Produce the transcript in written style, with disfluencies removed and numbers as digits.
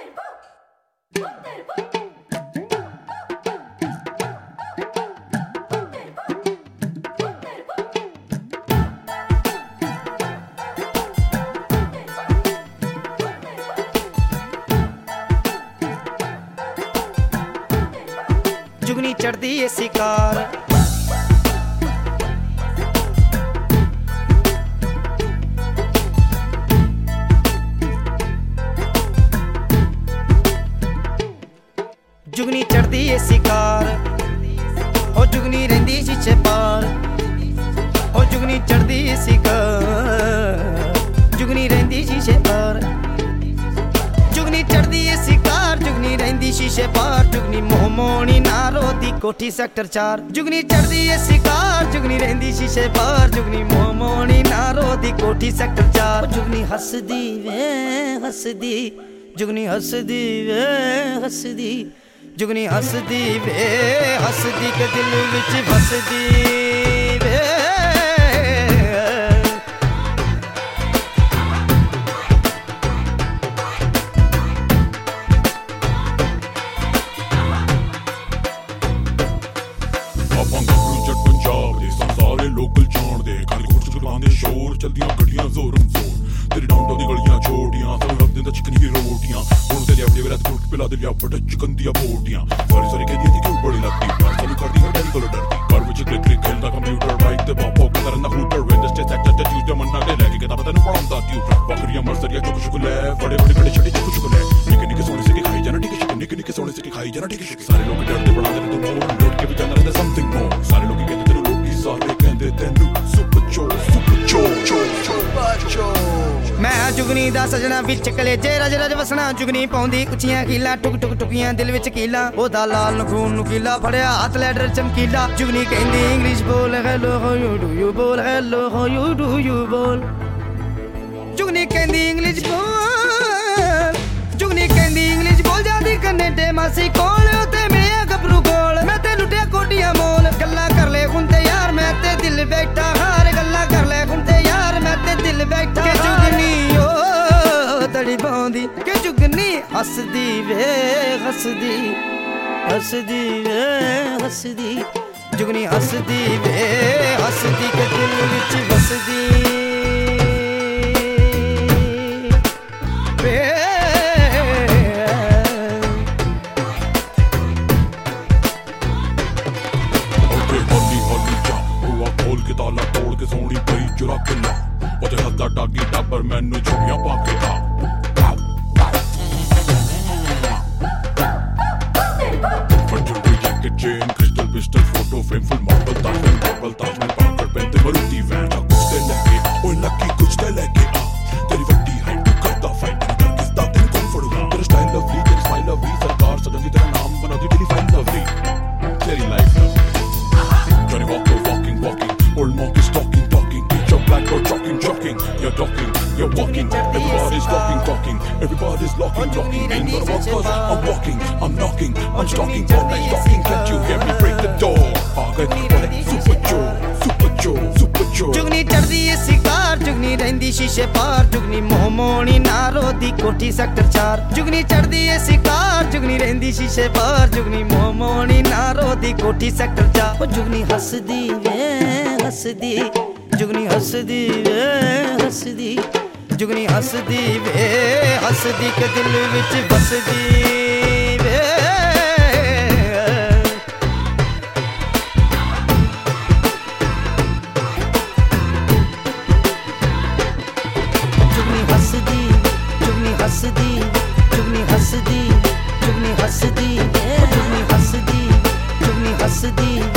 जुगनी चढ़दी ए शिकार जुगनी चढ़दी ए शिकार ओ जुगनी रहिंदी शीशे पार ओ जुगनी चढ़दी ए शिकार जुगनी रहिंदी शीशे पार जुगनी चढ़दी ए शिकार जुगनी रहिंदी शीशे पार जुगनी मोहमोनी नारो दी कोठी सेक्टर 4 जुगनी चढ़दी ए शिकार जुगनी रहिंदी शीशे पार जुगनी मोहमोनी नारो दी कोठी सेक्टर 4 जुगनी हसदी वे हसदी जुगनी हसदी वे हसदी जुगनी हसदी वे हसदी के दिल विच फसदी वे सारे लोकल जाणदे कल कुछ चलांदे शोर चलदियां गड्डियां जोरम जोर तेरी डाउनटाउन दी गलियां छोड़ियां सब रब दिंदा चिकनी रोटियां हुण ते लिया वेला कुट पिला दे लिया बड़ा चिकन दियां बोटियां सारी सारी कहदी थी क्यों बड़ी लगदी पर चालू कर दी हर डैडी कोल डरदी पर विच क्लिक क्लिक खेलदा कंप्यूटर राइट ते बापो करना हूटर वेंडरडे सैटरडे ट्यूसडे मंडे ले लेके किताब तैनूं पढ़ांदा ट्यूटर बकरियां मर्सरियां चुक चुक ले बड़े बड़े बड़े छड़ी चुक चुक ले निके निके सोने से खाई जाना ठीक है निके निके सोने से खाई जाना ठीक है सारे लोग डरदे बड़ा दे तू मोर लौट के भी जाना रहंदा समथिंग मोर सारे लोग कहंदे तेनूं लोकी सारे कहंदे तैनूं सुपर चो मैं जुगनी दा सजना विच कलेजे रज रज वसना जुगनी पाउंदी उचियां कीला टुक टुक टुकियां दिल विच कीला ओदा लाल नखून नुकीला फड़िया हाथ लैडर चमकीला जुगनी कहंदी इंग्लिश बोल hello how you do you बोल hello how you do you बोल जुगनी कहंदी इंग्लिश बोल जुगनी कहंदी इंग्लिश बोल जादी कनेडे मासी कोल ते मिलिया गबरू कोल मैं ते लुटिया कोटियां मोल गल्ला कर ले हुंदे यार मैं ते दिल बैठा हार गल्ला कर ले हुंदे यार मैं ते दिल बैठा जुगनी ओ तड़ी पाउंदी के जुगनी हसदी वे हसदी हसदी वे हसदी जुगनी हसदी वे हसदी के दिल विच बसदी वे ताला तोड़ के सोनी पई चुरा के ला ओदे हत्था डागी टाबर मैनू छुड़ियां पा के आ पंजुरी jacket chain crystal pistol photo frame full marble Taj Mahal पाकर पहनते मरुती वैन कुछ ते लेके ओए लकी कुछ ते लेके आ तेरी वड्डी हाइट तू करदा फाइट कर किसदा तेन कौन फड़ूगा तेरा स्टाइल लवली तेरी स्माइल लवली सरकार सजन तेरा नाम बना दी तेरी फाइल लवली तेरी life lovely Johnny Walker walking old monk is talking eat your black or jogging you're talking you're walking everybody's talking everybody's locking ain't gonna walk cause I'm walking I'm knocking I'm stalking all night talking can't you hear me break the door super Joe Jugni चढ़दी ए शिकार जुगनी रहिंदी शीशे पार जुगनी मोहमोनी नारो दी कोठी sector 4 जुगनी चढ़दी ए शिकार जुगनी रहिंदी शीशे पार जुगनी मोहमोनी नारो दी कोठी सेक्टर 4 ओ जुगनी हसदी वे हसदी जुगनी हसदी वे हसदी जुगनी हसदी वे हसदी के दिल विच बसदी वे जुगनी हसदी जुगनी हसदी जुगनी हसदी जुगनी हसदी जुगनी हसदी जुगनी हसदी